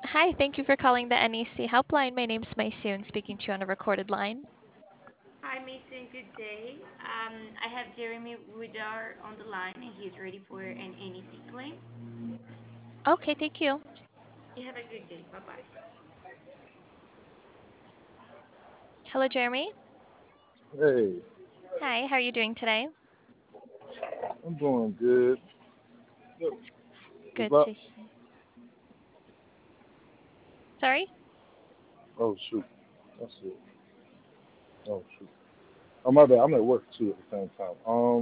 Hi, thank you for calling the NEC helpline. My name's Maysoon, speaking to you on a recorded line. Hi, Mason. Good day. I have Jeremy Woodard on the line, and he's ready for an NEC claim. Okay, thank you. You have a good day. Bye bye. Hello, Jeremy. Hey, Hi, how are you doing today? I'm doing good. Good About to hear. Sorry? oh shoot, that's it. Oh shoot. Oh my bad. I'm at work too at the same time.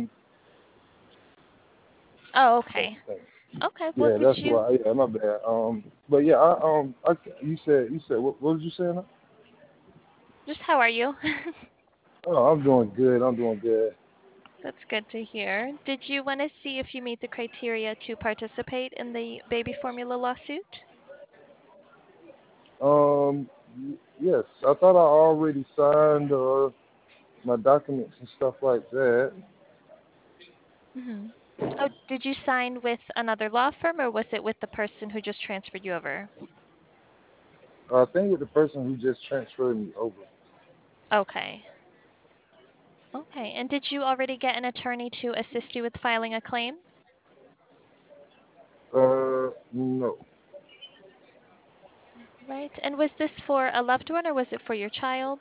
Oh, Thank okay. you, thank Okay, you. Yeah, did that's you why. Yeah, my bad. But yeah, you said what did you say now? just how are you? Oh, I'm doing good. I'm doing good. That's good to hear. Did you want to see if you meet the criteria to participate in the baby formula lawsuit? Yes, I thought I already signed my documents and stuff like that. Hmm. Oh, did you sign with another law firm or was it with the person who just transferred you over? I think with the person who just transferred me over. Okay. Okay. And did you already get an attorney to assist you with filing a claim? No. Right. And was this for a loved one or was it for your child?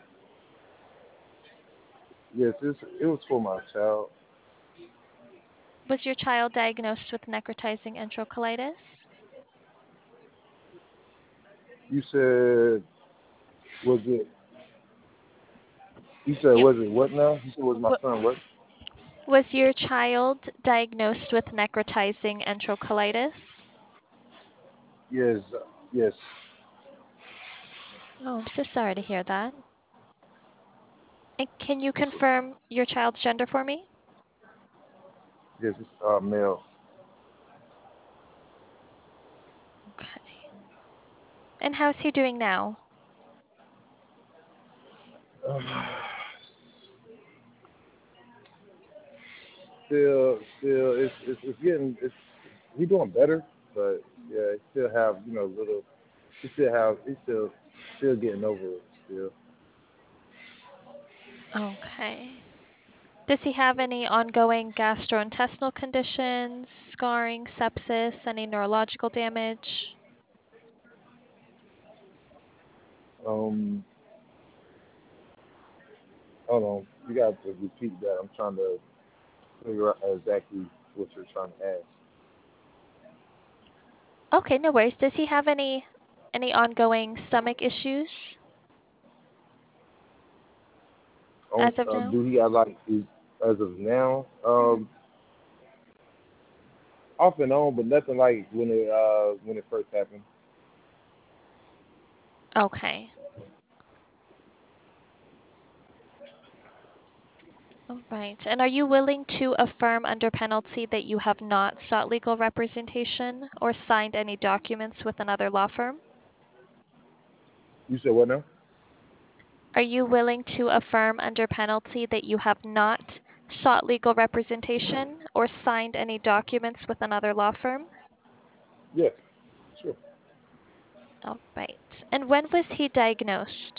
Yes, it was for my child. Was your child diagnosed with necrotizing enterocolitis? You said was it You said, Yep. was it what now? You said, was my son what? Was your child diagnosed with necrotizing enterocolitis? Yes, yes, Oh, I'm so sorry to hear that. And can you confirm your child's gender for me? yes, it's male. Okay. And how's he doing now? Still, it's getting, he doing better, but yeah, he still have, little, he's still getting over it still. Okay. Does he have any ongoing gastrointestinal conditions, scarring, sepsis, any neurological damage? Um, Hold on, you got to repeat that. I'm trying to figure out exactly what you're trying to ask. Okay, no worries. Does he have any ongoing stomach issues as of now? Do he have as of now? Hmm. Off and on, but nothing like when it first happened. Okay. All right. And are you willing to affirm under penalty that you have not sought legal representation or signed any documents with another law firm? You said what now? Are you willing to affirm under penalty that you have not sought legal representation or signed any documents with another law firm? Yes, sure. All right. And when was he diagnosed?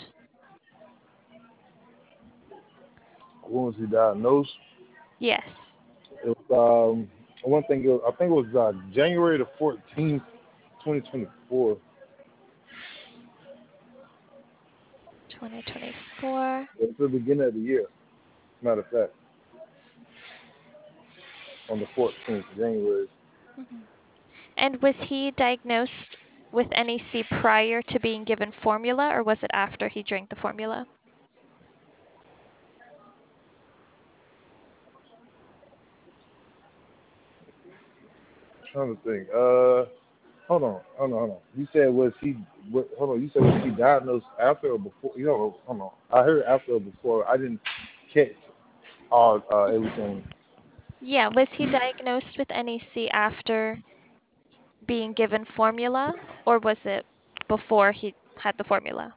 When was he diagnosed? Yes. It was one thing. I think it was January the 14th, 2024. 2024. It's the beginning of the year. Matter of fact, on the 14th January. Hmm. And was he diagnosed with NEC prior to being given formula, or was it after he drank the formula? Trying to think. Hold on. You said was he? Hold on. You said was he diagnosed after or before? Hold on. I heard after or before. I didn't catch all everything. Yeah, was he diagnosed with NEC after being given formula, or was it before he had the formula?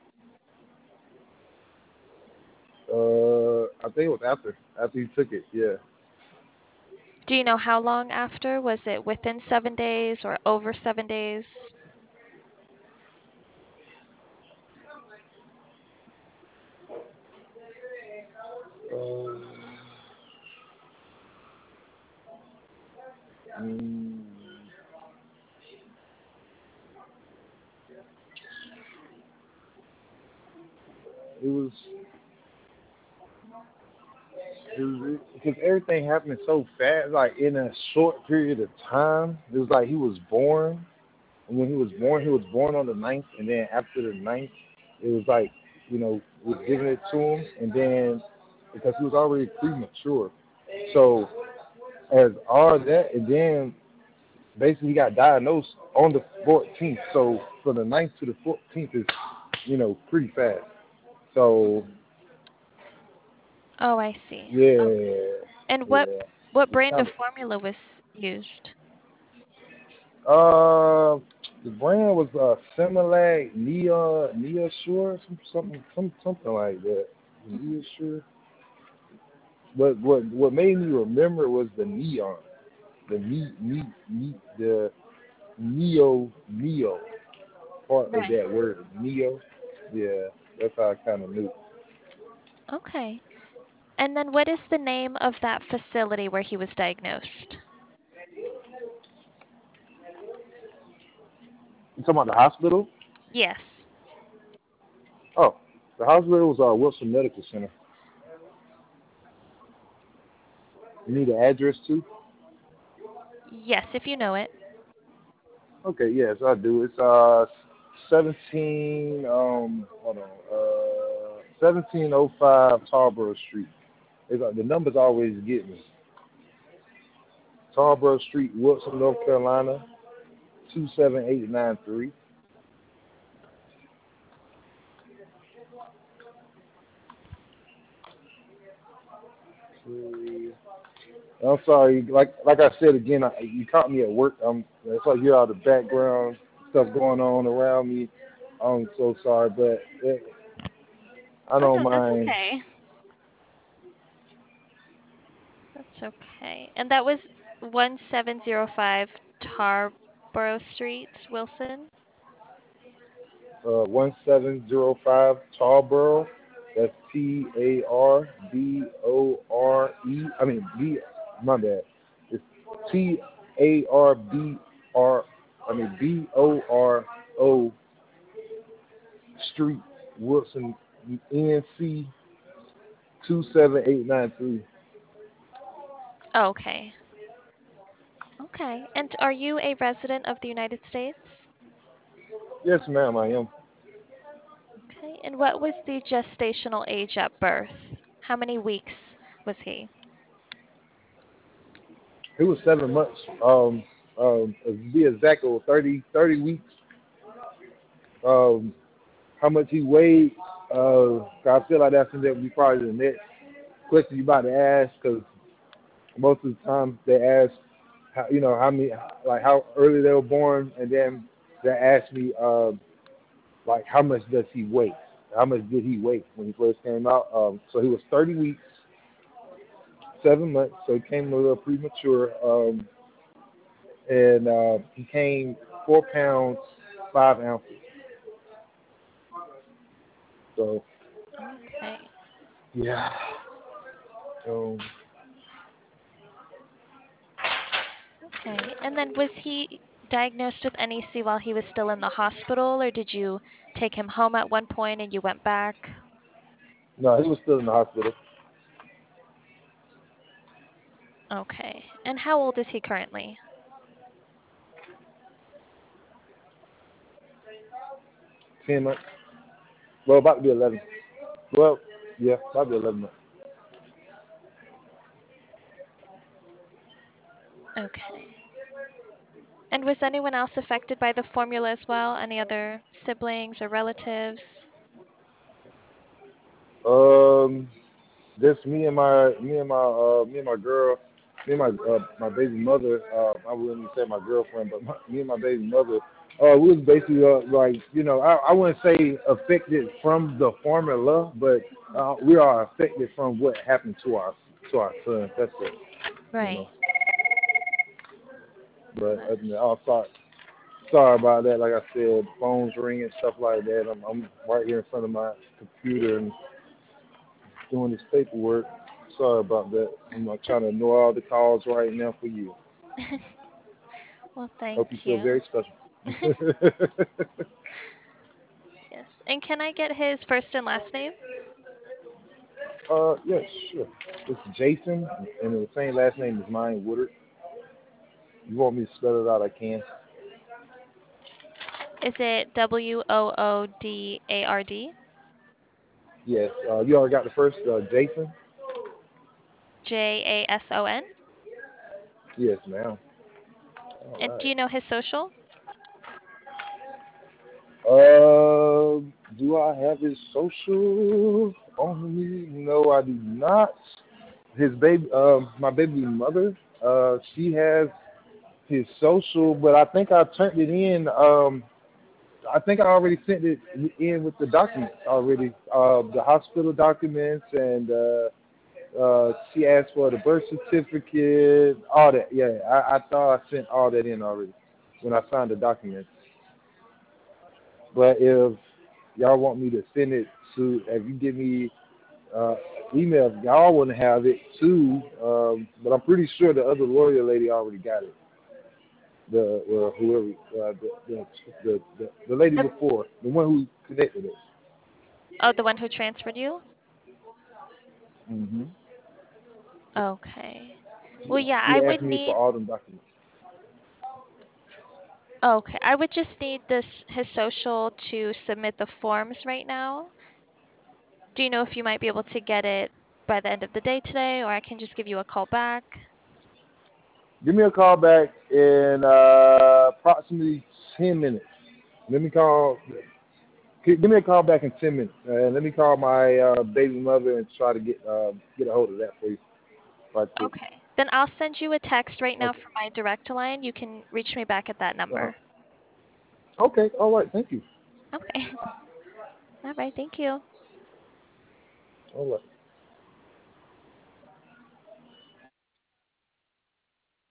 I think it was after he took it. Yeah. Do you know how long after? Was it within 7 days or over 7 days? Uh, mm, it was because everything happened so fast, like in a short period of time. It was like he was born, and when he was born on the ninth, and then after the ninth, it was like was giving it to him, and then because he was already premature, so as all that, and then basically he got diagnosed on the 14th. So from the ninth to the 14th is pretty fast. So Oh, I see. Okay. yeah, And yeah, what it's brand kind of of. formula was used? The brand was Similac Neosure, something like that. Mhm. Neosure. But what made me remember was the neon, the neo part of Right. that word neo. Yeah, that's how I kind of knew. Okay. And then what is the name of that facility where he was diagnosed? You talking about the hospital? Yes. Oh, the hospital was Wilson Medical Center. You need the address too? Yes, if you know it. Okay, yes, I do. It's 17 hold on 1705 Tarboro Street. The numbers always get me. Tarboro Street, Wilson, North Carolina 27893. I'm sorry, like I said again, you caught me at work. It's like you hear all the background stuff going on around me. I'm so sorry, but I Oh don't no, that's mind. okay. That's okay. And that was 1705 Tarboro Street, Wilson? 1705 Tarboro. That's Tarbore. I mean B. My bad. It's Tarbr. I mean Boro Street, Wilson, NC 27893. Okay. Okay. And are you a resident of the United States? Yes, ma'am, I am. Okay. And what was the gestational age at birth? How many weeks was he? It was 7 months. To be exact, it was 30 weeks. Um, how much he weighed? I feel like that's something that we probably the next question you about to ask because most of the time they ask how many like how early they were born, and then they ask me like how much does he weigh? How much did he weigh when he first came out? So he was 30 weeks, 7 months. So he came a little premature, and he came 4 pounds 5 ounces. So Okay. yeah. So Okay. And then was he diagnosed with NEC while he was still in the hospital, or did you take him home at one point and you went back? no, he was still in the hospital. Okay. And how old is he currently? 10 months. Well, about to be 11. Well, yeah, about to be 11 months. Okay. And was anyone else affected by the formula as well? Any other siblings or relatives? Um, just me and my girl, me and my baby mother. I wouldn't even say my girlfriend, but me and my baby mother. We was basically like I wouldn't say affected from the formula, but we are affected from what happened to our son. That's it, you know. Right. But Bless. all sorry about that. Like I said, phones ringing, stuff like that. I'm right here in front of my computer and doing this paperwork. sorry about that. I'm trying to ignore all the calls right now for you. Well, thank Hope you feel you. very special. Yes. And can I get his first and last name? Yes, sure. It's Jason, and the same last name is mine, Woodard. You want me to spell it out? I can. Is it Woodard? Yes. You already got the first, Jason? Jason? Yes, ma'am. And All do right. you know his social? Do I have his social on me? No, I do not. His baby, my baby mother, she has his social, but I think I turned it in. I think I already sent it in with the documents already, the hospital documents, and she asked for the birth certificate, all that. Yeah, I thought I sent all that in already when I signed the documents. But if y'all want me to send it to, if you give me uh, email, if y'all want to have it too, but I'm pretty sure the other lawyer lady already got it. The whoever the lady The, before, the one who connected us. oh, the one who transferred you? hmm Okay. Well, Yeah, yeah, she I asked would me for need. all them documents. Okay, I would just need this his social to submit the forms right now. Do you know if you might be able to get it by the end of the day today, or I can just give you a call back? Give me a call back in approximately 10 minutes. Let me call. Give me a call back in 10 minutes. Let me call my baby mother and try to get a hold of that for you right quick. Okay. Then I'll send you a text right now Okay. from my direct line. You can reach me back at that Uh-huh. number. Okay. All right. Thank you. Okay. All right. Thank you. All right.